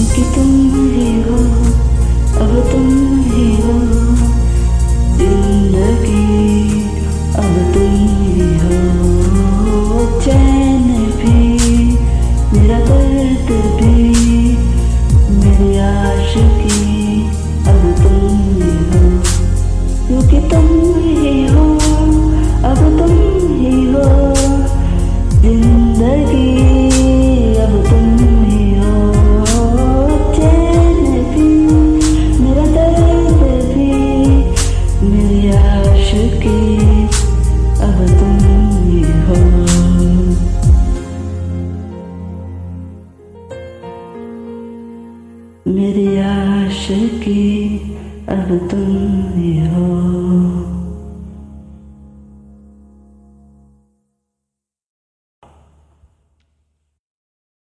क्योंकि तुम ही हो, अब तुम ही हो जिंदगी, अब तुम ही हो चैन भी, मेरा दर्द भी, मेरी आशिकी, अब तुम ही हो। क्योंकि तुम ही हो, अब तुम ही हो जिंदगी, अब तुम ही हो चैन भी, मेरा दर्द भी, मेरी आशिकी, अब तुम ही हो। मेरी आशिकी, अब तुम ही हो।